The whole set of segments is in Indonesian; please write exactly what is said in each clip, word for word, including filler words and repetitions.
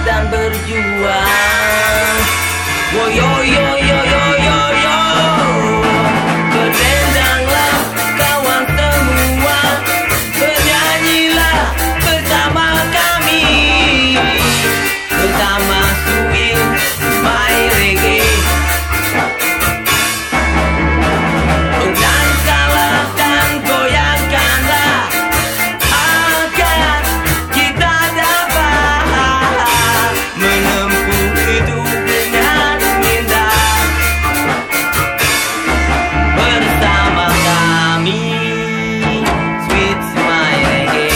dan berjuang. Wo yo yo yo yo yo yo, berdendanglah kawan semua, bernyanyilah bersama kami, bersama Swing My Reggae. Dansalah dan goyangkanlah agar kita dapat menempuh hidup dengan indah bersama kami, Sweet My Reggae.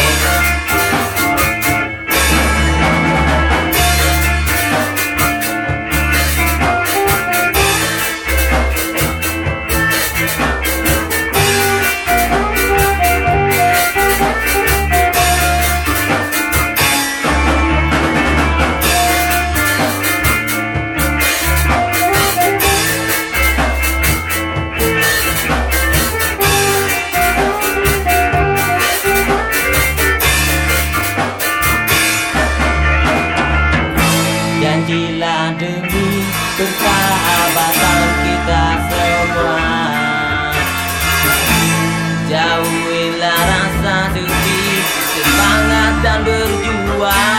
Janjilah demi persahabatan kita semua, jauhilah rasa dengki, semangat dan berjuang.